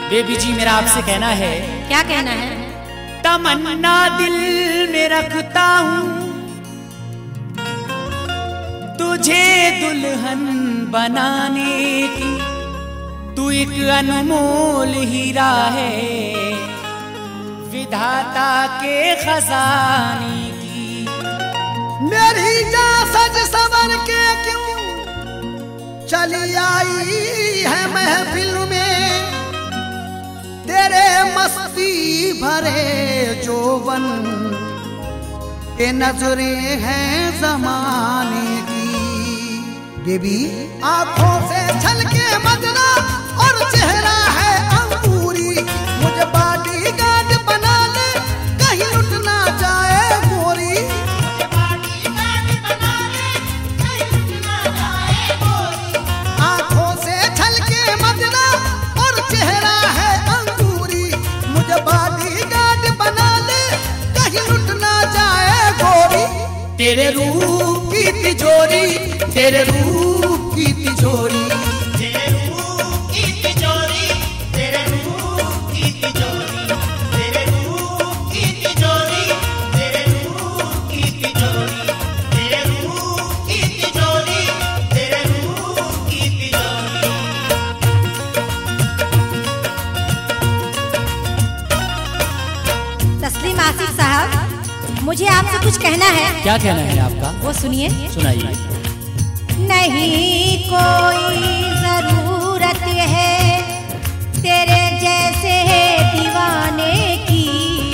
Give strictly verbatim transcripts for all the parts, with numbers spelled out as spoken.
Baby जी मेरा आपसे कहना है। क्या कहना है? तमन्ना दिल में रखता हूँ तुझे दुल्हन बनाने की, तू एक अनमोल हीरा है विधाता के खजाने की। मेरी जा सज संवर के क्यों चली आई है महफिल में, तेरे मस्ती भरे जोबन के नजरें हैं जमाने की। बेबी आंखों से छलके मदना और चेहरा है अंगूरी, मुझे बॉडीगार्ड बना ले कहीं लुट ना जाए गोरी। मुझे बॉडीगार्ड बना ले कहीं लुट ना जाए गोरी। आंखों से छलके मदना और चेहरा है अंगूरी, मुझे बॉडीगार्ड बना ले कहीं लुट ना जाए गोरी। तेरे रूप की तिजोरी, तेरे रूप की तिजोरी, तेरे रूप की तिजोरी, तेरे रूप की तिजोरी, तेरे रूप की तिजोरी, तेरे रूप की तिजोरी, तेरे रूप की तिजोरी, तेरे रूप की तिजोरी। तस्लीम आसिफ साहब, मुझे आपसे कुछ कहना है। क्या कहना है आपका? वो सुनिए। सुनाइए। नहीं कोई जरूरत है तेरे जैसे दीवाने की,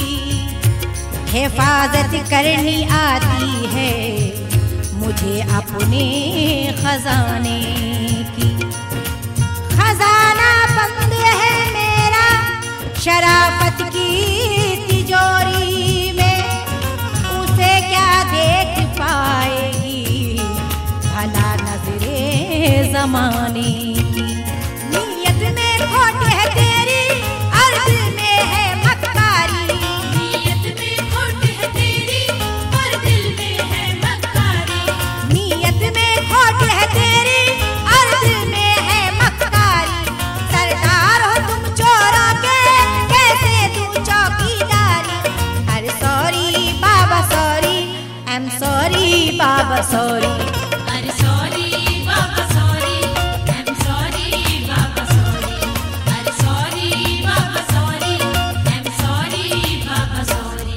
हिफाजत करनी आती है मुझे अपने खजाने की। खजाना बंद है मेरा शराफत की तिजोरी में, उसे क्या देख पाएगी भला नजरे जमाने की। नीयत में खोट है तेरी और दिल में है मक्कारी, नीयत में खोट है तेरी और दिल में है मक्कारी, नीयत में खोट है तेरी और दिल में है मक्कारी। सरकार हो तुम चोरों के कैसे तू चौकीदारी। अरे सॉरी बाबा सॉरी, आई एम सॉरी बाबा सॉरी। अरे सॉरी बाबा सॉरी, आई एम सॉरी बाबा सॉरी, अरे सॉरी बाबा सॉरी, आई एम सॉरी बाबा सॉरी।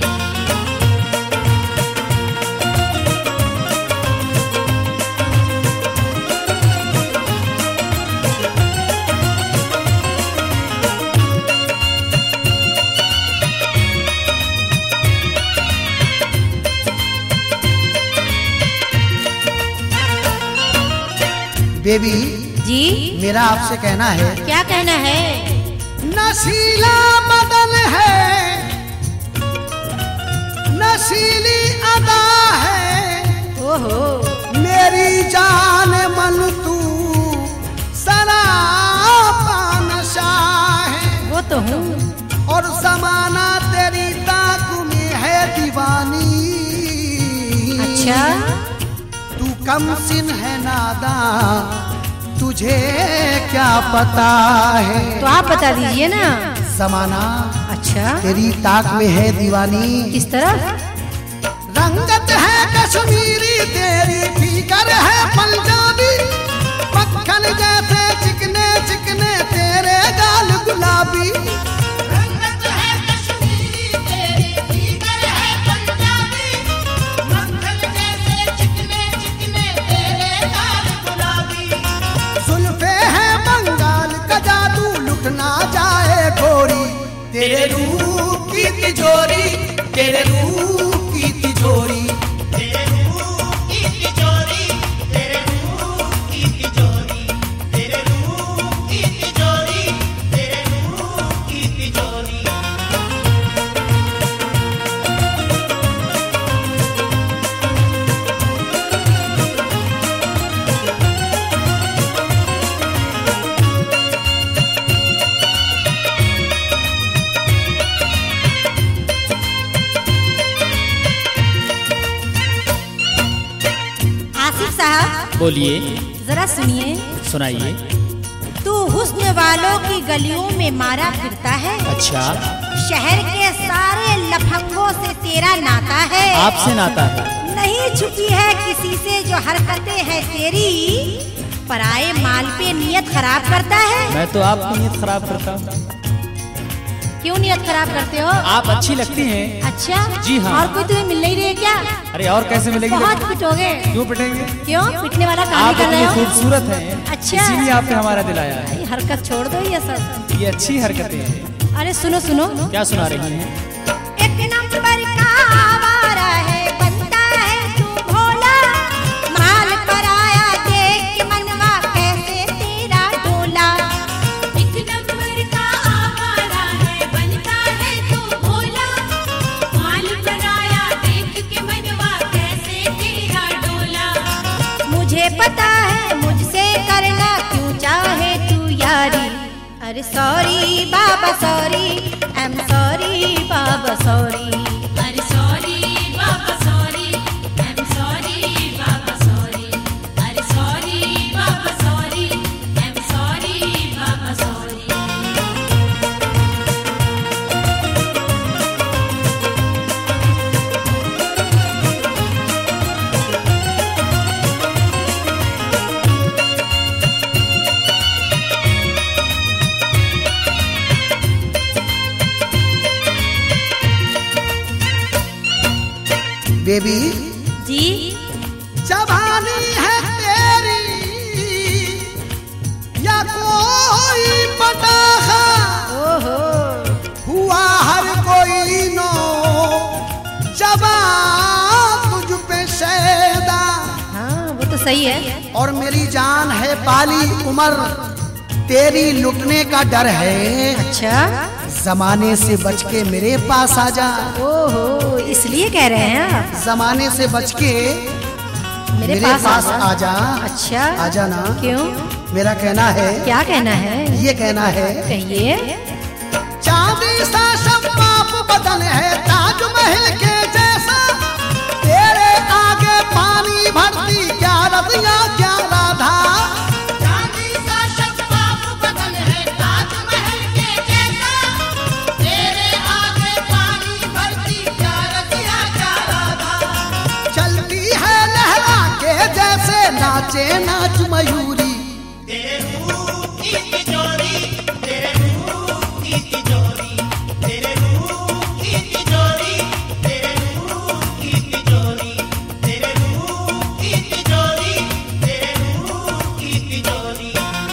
बेबी जी मेरा आपसे कहना है। क्या कहना है? नशीला बदन है, नशीली अदा है, ओहो मेरी जान मन तू सरापा नशा है। वो तो हूँ। और जमाना तेरी ताक में है दीवानी। अच्छा तू कम सिन है नादा, तुझे क्या पता है। तो आप बता दीजिए ना। जमाना अच्छा तेरी ताक में है दीवानी। किस तरह? रंगत है कश्मीरी, तेरी फिगर है पंजाबी, मक्खन जैसे चिकने चिकने तेरे गाल गुलाबी। रंगत है कश्मीरी, तेरी फिगर है पंजाबी, मक्खन जैसे चिकने चिकने तेरे गाल गुलाबी। जुल्फे है बंगाल का जादू, लुट ना जाए गोरी। तेरे रूप की तिजोरी, तेरे रूप की तिजोरी, तेरे रूप की तिजोरी, तेरे रूप की तिजोरी, तेरे रूप की तिजोरी, तेरे रूप की तिजोरी। आसिफ साहब बोलिए। जरा सुनिए। सुनाइए। तू हुस्न वालों की गलियों में मारा फिरता है। अच्छा, शहर के सारे लफंगों से तेरा नाता है। आपसे नाता है? नहीं छुपी है किसी से जो हरकतें हैं तेरी, पराए माल पे नियत खराब करता है। मैं तो आपकी नीयत खराब करता हूँ। क्यों नियत खराब करते हो? आप अच्छी लगती हैं। अच्छा जी हाँ। और कोई तुम्हें मिल नहीं रही है क्या? अरे और कैसे मिलेगी? बहुत पिटोगे। क्यों पिटेंगे? क्यों पिटने वाला काम आप ही कर रहे इतनी हो? खूबसूरत हैं, अच्छा। इसीलिए आपने हमारा दिल आया है। ये हरकत छोड़ दो ये सब। ये अच्छी हरकतें हैं। अरे सुनो सुनो, क्या सुना रही हैं? एक नंबर का आवारा है, बनता है तू भोला, माल पर आया देख के मनवा कैसे तेरा डोला। एक नंबर का आवारा है, बनता है तू भोला, माल पर आया देख के मनवा कैसे तेरा डोला। मुझे पता है मुझसे करना क्यों चाहे तू यारी। अरे सॉरी बाबा सॉरी, आई एम सॉरी बाबा सॉरी। अरे सॉरी बाबा सॉरी, आई एम सॉरी बाबा सॉरी। अरे सॉरी बाबा सॉरी, आई एम सॉरी बाबा सॉरी। बेबी जी जवानी है तेरी या कोई पटाखा, ओहो हुआ हर कोई नो जवान तुझ पे शैदा। हाँ वो तो सही है। और मेरी जान है बाली उम्र, तेरी लुटने का डर है। अच्छा जमाने से बच के मेरे पास आ जा। ओहो इसलिए कह रहे हैं आप? जमाने से बच के मेरे, मेरे पास, पास आ आ जा। अच्छा आ जा ना। क्यों? मेरा कहना है, क्या कहना है? ये कहना है, कहिए। चांदी सा शफाफ बदन है ताजमहल के जैसा, तेरे आगे पानी भरती क्या रतिया क्या राधा। चांदी सा शफाफ बदन है ताजमहल के जैसा, तेरे आगे पानी भरती क्या रतिया क्या राधा। चलती है लहरा के जैसे नाचे नाच मयूरी। तेरे रूप की तिजोरी, तेरे रूप की तिजोरी, तेरे रूप की तिजोरी, तेरे रूप की तिजोरी, तेरे रूप की तिजोरी, तेरे रूप की तिजोरी।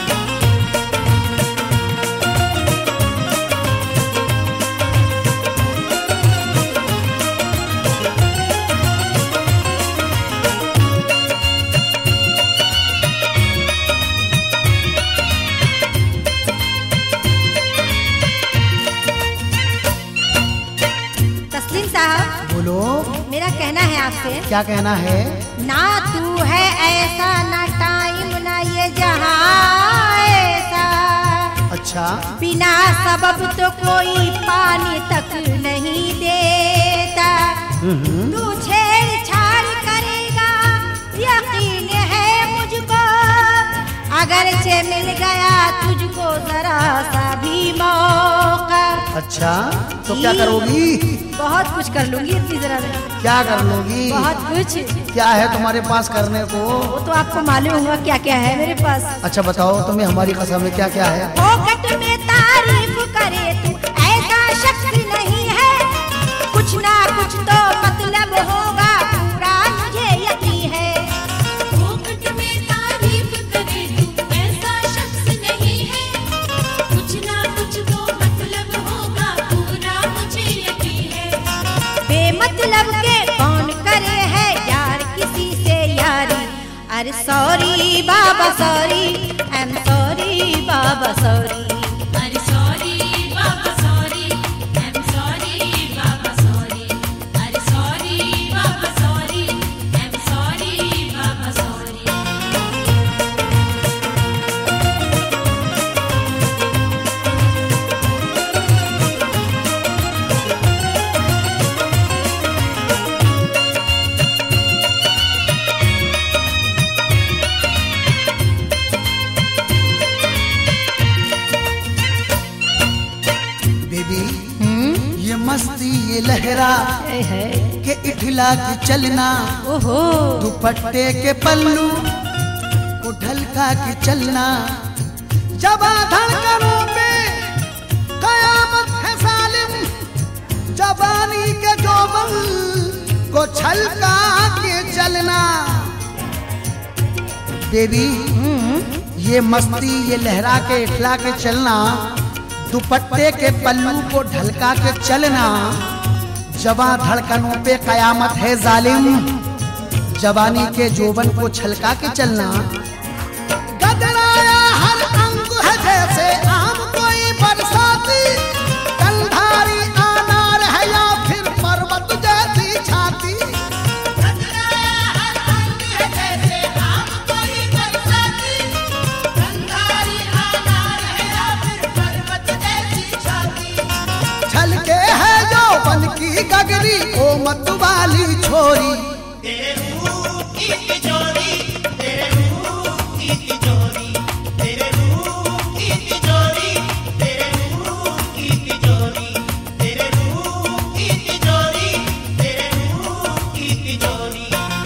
तस्लीम साहब बोलो मेरा कहना है आपसे, क्या कहना है? ना तू है ऐसा ना टाइम ना ये जहां ऐसा, अच्छा बिना सबब तो कोई पानी तक नहीं देता। हम्म, तू छेड़छाड़ करेगा यकीन है मुझको, अगर से मिल गया तुझको जरा सा भी मौका। अच्छा तो जी। क्या करोगी? बहुत कुछ कर लूंगी इतनी जरा। क्या कर लोगी? बहुत कुछ। क्या है तुम्हारे पास करने को? वो तो आपको मालूम होगा क्या क्या है मेरे पास। अच्छा बताओ तुम्हें हमारी कसम में क्या क्या है? फोकट में तारीफ करे तू ऐसा शख्स नहीं है, कुछ ना कुछ तो मतलब होगा पूरा मुझे यकीन है। फोकट में तारीफ करे तू ऐसा शख्स नहीं है, कुछ ना कुछ तो मतलब होगा पूरा मुझे यकीन है। बेमतलब के कौन करे है यार किसी से यारी। अरे सॉरी बाबा सॉरी, आई एम सॉरी बाबा सॉरी। अरे सॉरी बाबा सॉरी, आई एम सॉरी बाबा सॉरी। अरे सॉरी बाबा सॉरी, आई एम सॉरी बाबा सॉरी। ये लहरा है, है। के इठला के चलना, ओहो दुपट्टे के पल्लू को ढलका के चलना, जबा धड़कनों पे कयामत है सालिम, जवानी के जोबन को छलका के चलना। बेबी ये मस्ती ये लहरा के इठला के चलना, दुपट्टे के पल्लू को ढलका के चलना, जवां धड़कनों पे कयामत है जालिम, जवानी के जोबन को छलका के चलना। गदराया हर अंग है जैसे आम कोई बरसाती, कंधारी अनार है या फिर पर्वत जैसी छाती। गदराया हर अंग है जैसे आम कोई बरसाती, कंधारी अनार है या फिर पर्वत जैसी छाती। छलके है यौवन की गगरी ओ मत वाली छोरी, तेरे रूप की तिजोरी, तेरे रूप की तिजोरी, तेरे रूप की तिजोरी, तेरे रूप की तिजोरी, तेरे रूप की तिजोरी, तेरे रूप की तिजोरी।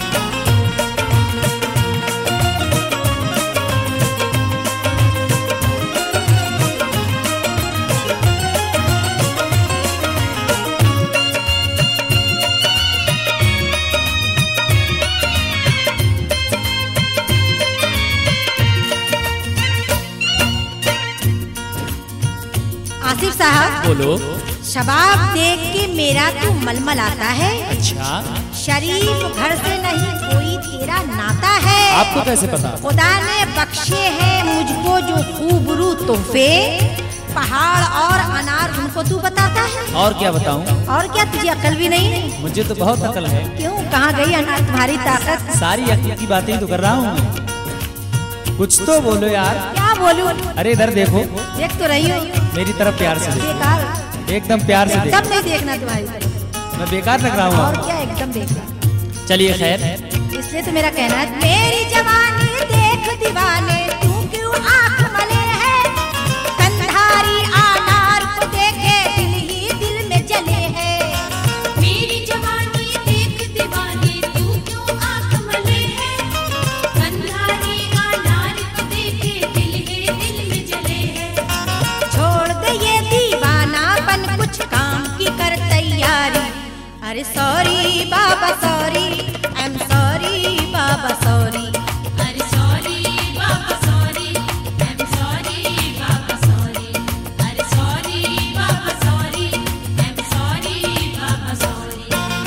आसिफ साहब, बोलो। शबाब देख के मेरा तू मलमल आता है। अच्छा, शरीफ घर से नहीं कोई तेरा नाता है। आपको कैसे पता? खुदा ने बख्शे हैं मुझको जो खूबरू तोहफे, पहाड़ और अनार उनको तू बताता है। और क्या बताऊं? और क्या तुझे अकल भी नहीं? मुझे तो बहुत अकल है। क्यों, कहाँ गई अनार तुम्हारी ताकत? सारी अकल की बातें ही तो कर रहा हूँ मैं। कुछ तो बोलो यार। क्या बोलूं? अरे इधर देखो, देख तो रही हो। मेरी तरफ प्यार से देखो, बेकार, एकदम प्यार से देखो। एकदम नहीं देखना तुम्हारी तरफ। मैं बेकार लग रहा हूँ और आपको? क्या एकदम देखना। चलिए खैर, इसलिए तो मेरा कहना है, मेरी जवानी देख दीवाने तू क्यों आंख मले है, कंधारी अनार को देखे दिल ही दिल में जले है। मेरी जवानी देख दीवाने तू क्यों आंख मले है, कंधारी अनार को देखे दिल ही दिल में जले है। छोड़ दे ये दीवानापन, कुछ काम की कर तैयारी। अरे सॉरी बाबा सॉरी, आई एम सॉरी बाबा सॉरी। अरे सॉरी बाबा सॉरी, आई एम सॉरी बाबा सॉरी। अरे सॉरी बाबा सॉरी, आई एम सॉरी बाबा सॉरी।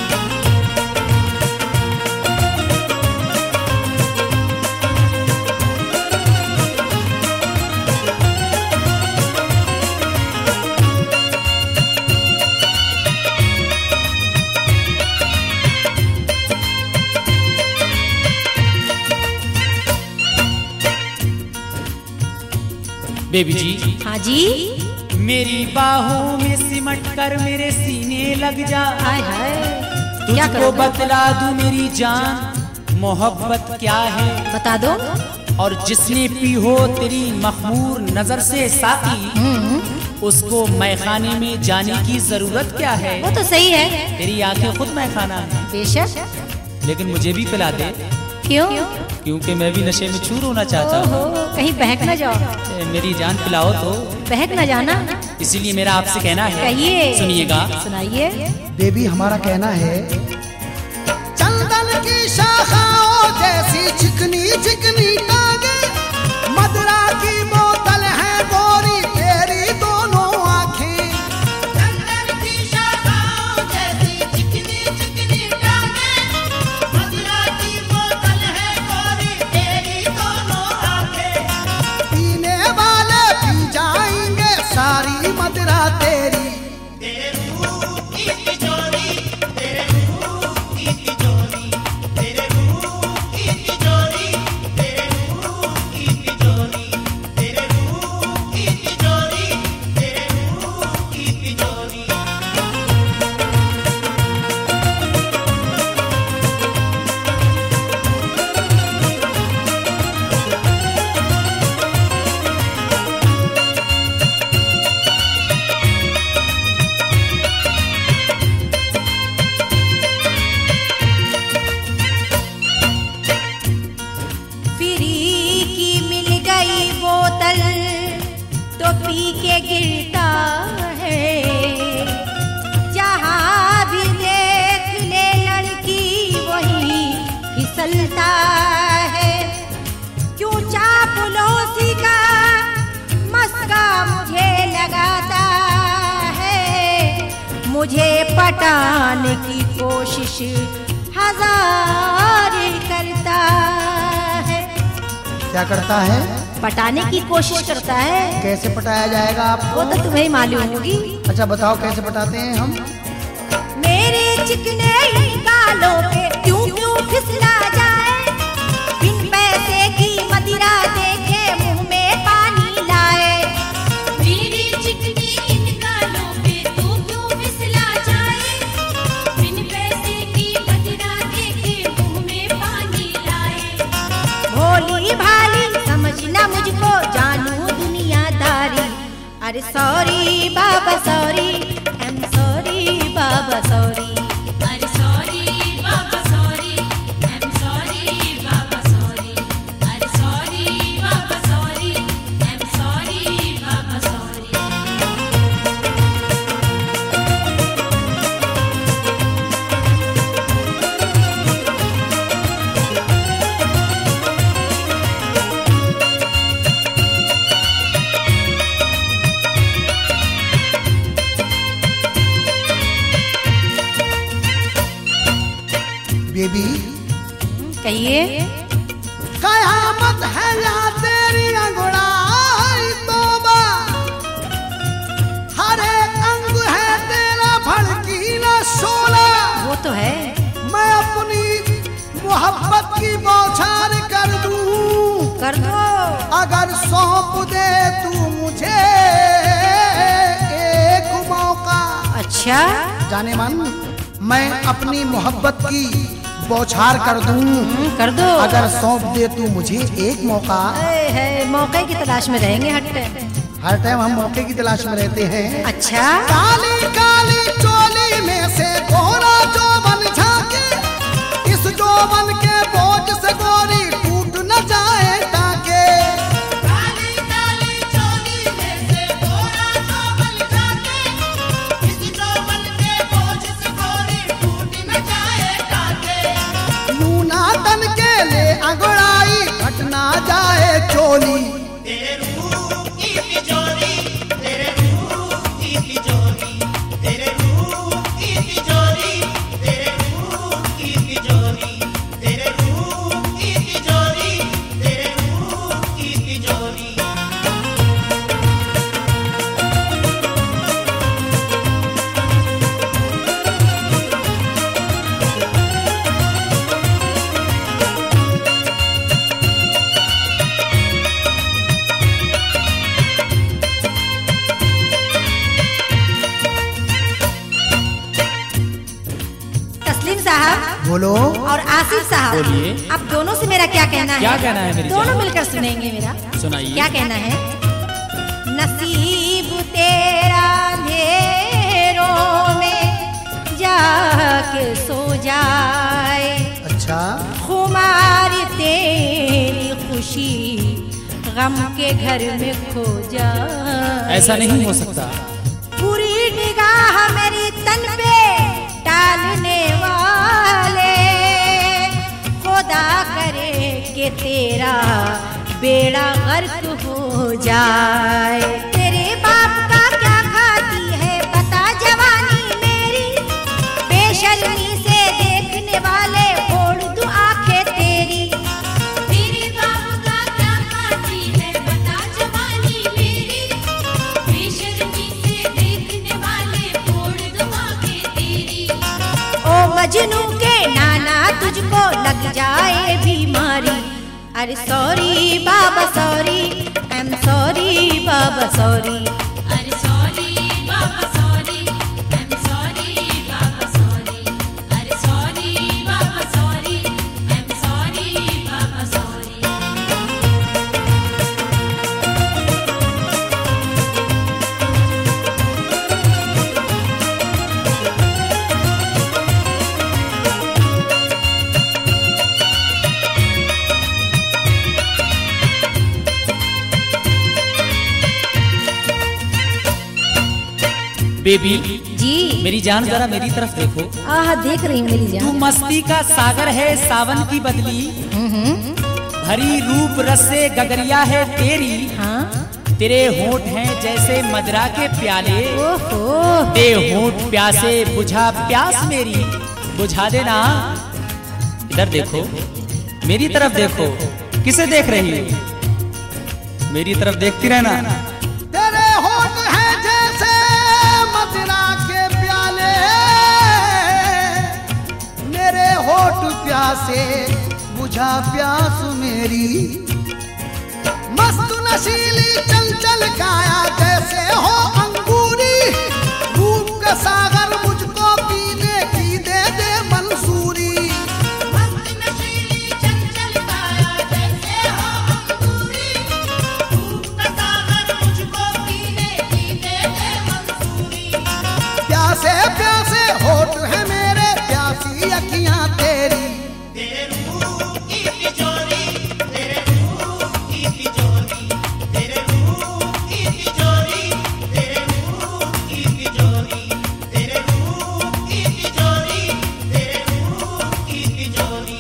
बेबी जी, हाँ जी। मेरी बाहों में सिमट कर मेरे सीने लग जा। हाय हाय, क्या तुझको करोगे? बतला दूं मेरी जान, मोहब्बत क्या है। बता दो। और जिसने पी हो तेरी मखमूर नजर से साकी, उसको मैखाने में जाने की जरूरत क्या है। वो तो सही है, तेरी आंखें खुद मैखाना है, बेशक। लेकिन मुझे भी पिला दे, क्यों? क्योंकि मैं भी नशे में चूर होना चाहता ओहो, हूँ। कहीं बहक न जाओ। ए, मेरी जान पिलाओ तो। बहक न जाना। इसीलिए मेरा आपसे कहना है, कहिए। सुनिएगा। सुनाइए। बेबी हमारा कहना है, चंदन की शाखाओं जैसी चिकनी चिकनी टांगे, मदरा की बोतल है गोरी तेरी दोनों आंखें। चंदन की शाखाओं जैसी चिकनी चिकनी टांगे, मदरा की बोतल है गोरी तेरी दोनों आंखें। पीने वाले पी जाएंगे सारी मदरा तेरी। तेरे रूप की तिजोरी, तेरे रूप की तिजोरी, तेरे रूप की तिजोरी, के गिरता है। जहाँ भी देख ले लड़की वही फिसलता है। क्यों चापलूसी का मस्का मुझे लगाता है। मुझे पटाने की कोशिश हजार करता है। क्या करता है? पटाने की कोशिश करता है। कैसे पटाया जाएगा आपको? वो तो तुम्हें ही मालूम होगी। अच्छा बताओ कैसे पटाते हैं हम? मेरे चिकने गालों पे क्यों क्यों फिसला जाए। बिन पैसे की मदिरा देखे मुंह में पानी लाए। मेरी चिकनी इन गालों पे तू क्यों फिसला जाए। बिन पैसे की मदिरा देखे मुंह में पानी लाए। भोली भाली समझना मुझको जानू दुनियादारी। अरे सॉरी बाबा सॉरी, आई एम सॉरी बाबा सॉरी। अरे सॉरी बाबा सॉरी, आई एम सॉरी बाबा सॉरी। अरे सॉरी बाबा सॉरी, आई एम सॉरी बाबा सॉरी। बेबी कहिए। कयामत है या तेरी अंगुड़ाई तौबा। हर एक अंग है तेरा भड़कीला शोला। वो तो है। मैं अपनी मोहब्बत की बौछार कर दूं। कर दो। अगर सौंप दे तू मुझे एक मौका। अच्छा जाने मन मैं अपनी मोहब्बत की बौछार कर दूं। हम्म, कर दो। अगर सौंप दे तू मुझे एक मौका। है, है, मौके की तलाश में रहेंगे हट। हर टाइम हम मौके की तलाश में रहते हैं। अच्छा काली काली चोली में से गोरा जोबन झांके। इस जोबन के बोझ से गोरी टूट न जाए टाके। काली काली चोली में से गोरा चोबन झांके। इस चोबन के बोझ से गोरी टूट न जाए टाके। लूना तन के ले अंगड़ाई घट ना जाए चोली। तेरे रूह की तिजोरी, तेरे रूह की तिजोरी, तेरे रूह की तिजोरी, तेरे रूह की तिजोरी, तेरे रूह की तिजोरी, तेरे रूह की तिजोरी। तस्लीम साहब बोलो। और आसिफ साहब, बोलिए। आप दोनों से मेरा क्या कहना है? क्या कहना है मेरी दोनों जान? मिलकर सुनेंगे मेरा। सुनाइए। क्या कहना है? नसीब तेरा अंधेरों में जाके सो जाए। अच्छा खुमारी तेरी खुशी गम के घर में खो जाए। ऐसा नहीं हो सकता। पूरी निगाह मेरी तन पे डालने वाले खुदा करे कि तेरा बेड़ा गर्क हो जाए। तेरे बाप का क्या खाती है बता जवानी मेरी। बेशर्मी से देखने वाले फोड़ दूं आंखें तेरी। तेरे बाप का क्या खाती है बता जवानी मेरी। बेशर्मी से देखने वाले फोड़ दूं आंखें तेरी। ओ मजनू के नाना तुझको लग जाए बीमारी। अरे सॉरी बाबा सॉरी, आई एम सॉरी बाबा सॉरी। अरे सॉरी बाबा सॉरी, आई एम सॉरी बाबा सॉरी। अरे सॉरी बाबा सॉरी, आई एम सॉरी बाबा सॉरी। बेबी जी। मेरी जान जरा मेरी तरफ देखो। आह देख रही हूँ मेरी तू जान। मस्ती का सागर है सावन की बदली, भरी रूप रस से गगरिया है तेरी। हाँ। तेरे होंठ हैं जैसे मदरा के प्याले, ओहो। दे होंठ प्यासे बुझा प्यास मेरी, बुझा देना। इधर देखो, मेरी तरफ देखो। किसे देख रही हो? मेरी तरफ देखती रहना। तेरे होठ हैं जैसे मदिरा के प्याले, मेरे होठ प्यासे बुझा प्यास मेरी। मस्त नशीली चंचल काया जैसे हो अंगूरी, रूप का सागर मुझको पीने की दे दे मंसूरी। मस्त नशीली चंचल काया जैसे हो अंगूरी, रूप का सागर मुझको पीने की दे दे मंसूरी। प्यासे प्यासे होठ है मेरे, प्यासी अखियां तेरी। तेरे रूप की तिजोरी, तेरे रूप की तिजोरी, तेरे रूप की तिजोरी, तेरे रूप की तिजोरी, तेरे रूप की तिजोरी, तेरे रूप की तिजोरी।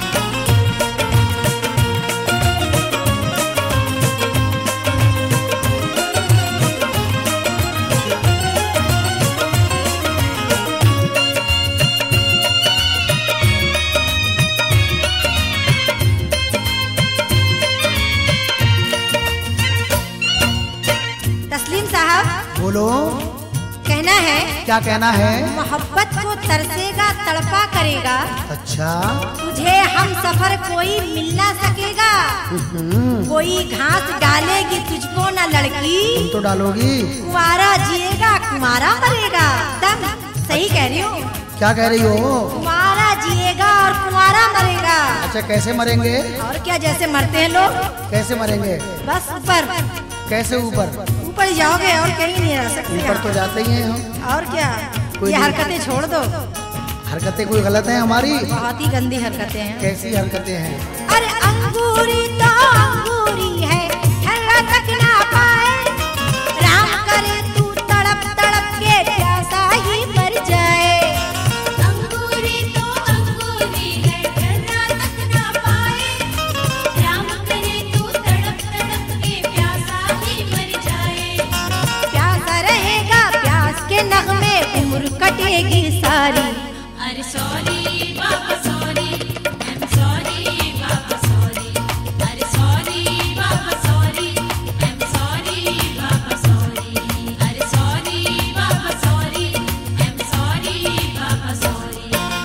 तस्लीम साहब, बोलो, कहना है क्या कहना है? मोहब्बत को तरसेगा तड़पा करेगा, अच्छा। तुझे हम सफर कोई मिल ना सकेगा। कोई घास डालेगी तुझको न लड़की, तुम तो डालोगी। कुंवारा जिएगा कुंवारा मरेगा। दम सही कह रही हूँ। क्या कह रही हो? कुंवारा जिएगा और कुंवारा मरेगा। अच्छा, कैसे मरेंगे? और क्या, जैसे मरते हैं लोग, कैसे मरेंगे? बस ऊपर कैसे ऊपर? ऊपर ही जाओगे और कहीं नहीं रह सकते ऊपर तो आप। जाते ही हैं हम। और क्या, कोई ये नहीं। हरकतें छोड़ दो, हरकतें कोई गलत हैं हमारी? बहुत ही गंदी हरकतें हैं। कैसी हरकतें हैं? अरे अंगूरी तो अंगूरी है, ठल्ला तक ना पाए। राम करे तू तड़प तड़प के प्यासा ही मर जाए। अंगूरी तो अंगूरी है, ठर्रा तक ना पाए। राम करे तू तड़प तड़प के प्यासा ही मर जाए। प्यासा रहेगा प्यास के नगमे, उम्र कटेगी सारी। अरे सॉरी बाबा सॉरी, आई एम सॉरी बाबा सॉरी। अरे सॉरी बाबा सॉरी, आई एम सॉरी बाबा सॉरी। अरे सॉरी बाबा सॉरी, आई एम सॉरी बाबा सॉरी।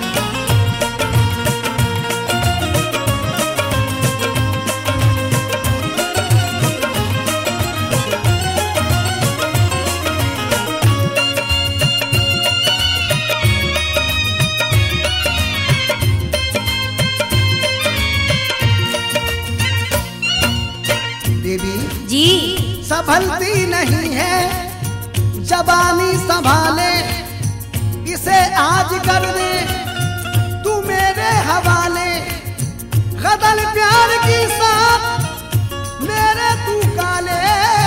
बेबी जी। संभलती नहीं है जबानी संभाले, इसे आज कर दे तू मेरे हवाले। गदल प्यार की साथ मेरे तू काले,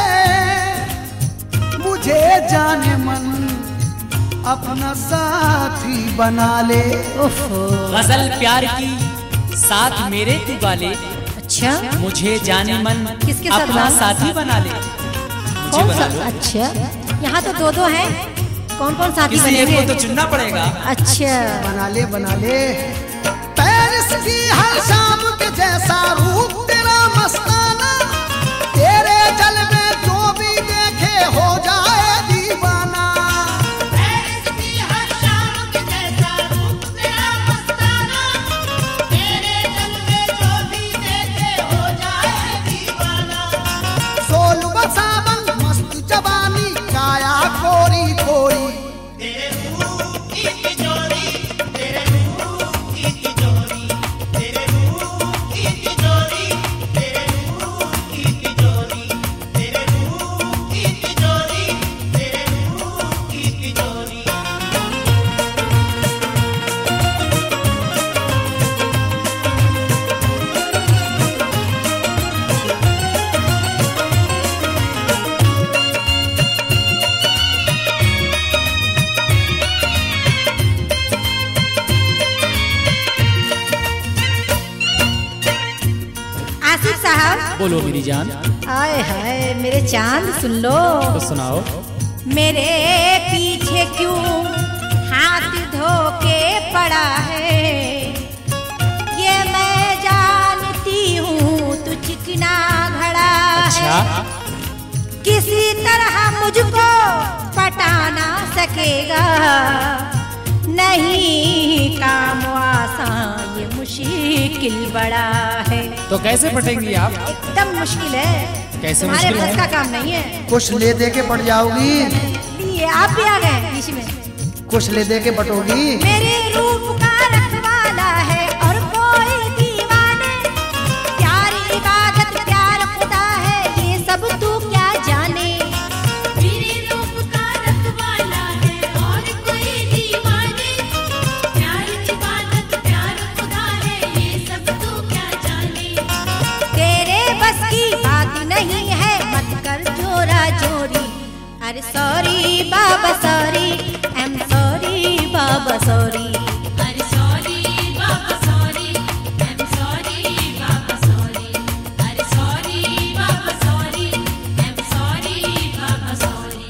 मुझे जाने मन अपना साथी बना ले। गजल प्यार की साथ मेरे तू गाले, अच्छा, मुझे जाने मन किसके साथ अपना बना? साथी बना ले। मुझे कौन बना सा? लो। अच्छा, यहाँ तो दो दो हैं, कौन कौन साथी किसी एक बनेंगे? को तो चुनना पड़ेगा। अच्छा, बना ले बना ले। पेरिस की हर शाम के जैसा रूप तेरा मस्ताना, तेरे जलवे जो भी देखे हो जाए दीवाना। पेरिस की हर शाम के जैसा रूप तेरा मस्ताना, तेरे जलवे जो भी देखे हो जाए दीवाना। सोलवा सावन मस्त जवानी, काया कोरी कोरी। तेरे रूप की तिजोरी, तेरे रूप की तिजोरी, तेरे रूप की तिजोरी, तेरे साहब। बोलो मेरी जान। आए हाय मेरे चांद सुन लो। तो सुनाओ। मेरे पीछे क्यों हाथ धो के पड़ा है, ये मैं जानती हूँ तू चिकना घड़ा अच्छा। है। किसी तरह मुझको पटा ना सकेगा, नहीं काम आसान ये मुश्किल बड़ा है। तो कैसे पटेंगी आप? एकदम मुश्किल है, कैसे तुम्हारे मुश्किल बस है? का काम नहीं है। कुछ ले दे के पट जाओगी, ये आप भी आ गए बीच में। कुछ ले दे के पटोगी। मेरे रूप का रखवाला है और कोई दीवाने, प्यार इबादत प्यार खुदा है, ये सब तू क्या जाने। मेरे रूप का रखवाला है और कोई दीवाने, प्यार इबादत प्यार खुदा है, ये सब तू क्या जाने। तेरे बस की बात नहीं है, मत कर जोरा जोरी। अरे सॉरी बाबा सॉरी, आई एम सॉरी बाबा सॉरी। अरे सॉरी बाबा सॉरी, आई एम सॉरी बाबा सॉरी। अरे सॉरी बाबा सॉरी, आई एम सॉरी बाबा सॉरी।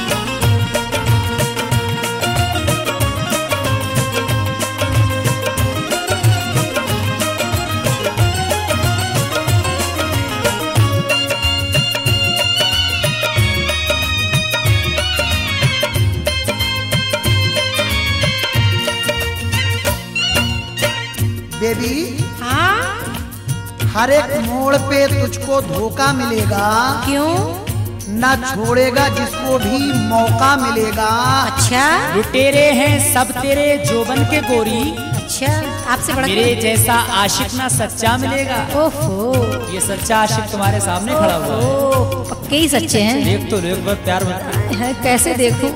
बेबी, हाँ हर एक मोड़ पे तुझको धोखा मिलेगा, क्यों? ना छोड़ेगा जिसको भी मौका मिलेगा। अच्छा लुटेरे हैं सब तेरे जोबन के गोरी, अच्छा, आपसे बड़ा मेरे जैसा आशिक ना सच्चा मिलेगा। ओहो ये सच्चा आशिक तुम्हारे सामने खड़ा हुआ है। ओहो, पक्के ही सच्चे हैं। देख तो लो एक बार प्यार भर। है, कैसे देखूं?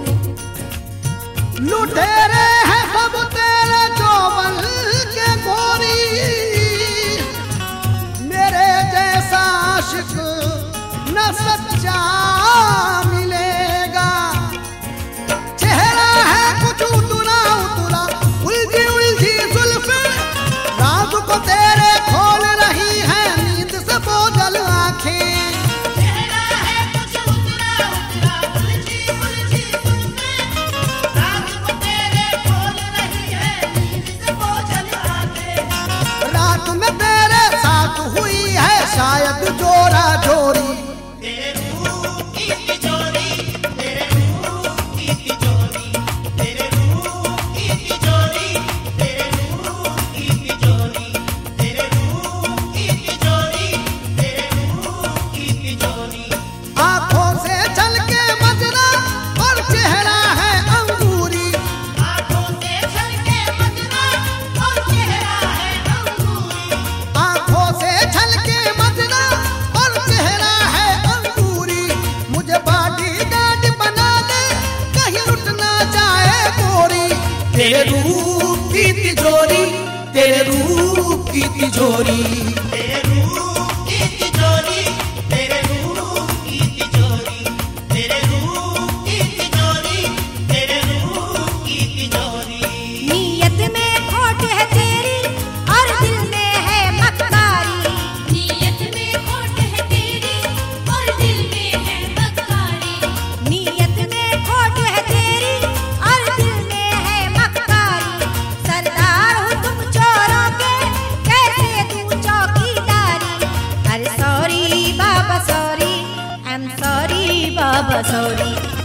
लुटेरे हैं सब तेरे जोबन के गोरी, मेरे जैसा आशिक न सच्चा मिलेगा। चेहरा है कुछ उतरा उतरा, उलझी उलझी जुल्फे, राज को तेरे खोल रही है नींद से बोझल आंखें। चेहरा है कुछ उतरा उतरा, उलझी उलझी जुल्फें, रात को तेरे खोल रही है नींद से बोझल आंखें। रात में तेरे साथ हुई है शायद जोरा जोरी, तेरे रूप की तिजोरी, तेरे रूप की तिजोरी, तेरे रूप की तिजोरी, तेरे रूप की तिजोरी, तेरे रूप की तिजोरी, तेरे रूप की तिजोरी। आंखों से झलके मजरा और चेहरा है अंगूरी। आंखों से झलके मजरा और चेहरा है अंगूरी। आंखों से झलके मजरा और चेहरा है अंगूरी। मुझे बॉडीगार्ड बना दे, कहीं लुट ना जाए गोरी। तेरे रूप की तिजोरी, तेरे रूप की तिजोरी, तेरे रूप की तिजोरी, तेरे रूप की तिजोरी, तेरे रूप की तिजोरी, तेरे रूप की तिजोरी। नीयत में खोट है तेरी और दिल में है मक्कारी। नीयत में खोट है तेरी और दिल में है मक्कारी। नीयत में खोट है तेरी और दिल में है मक्कारी। सरदार हो तुम चोरों के, कैसे तू चौकीदारी। अरे सॉरी बाबा सॉरी, आई एम सॉरी बाबा सॉरी।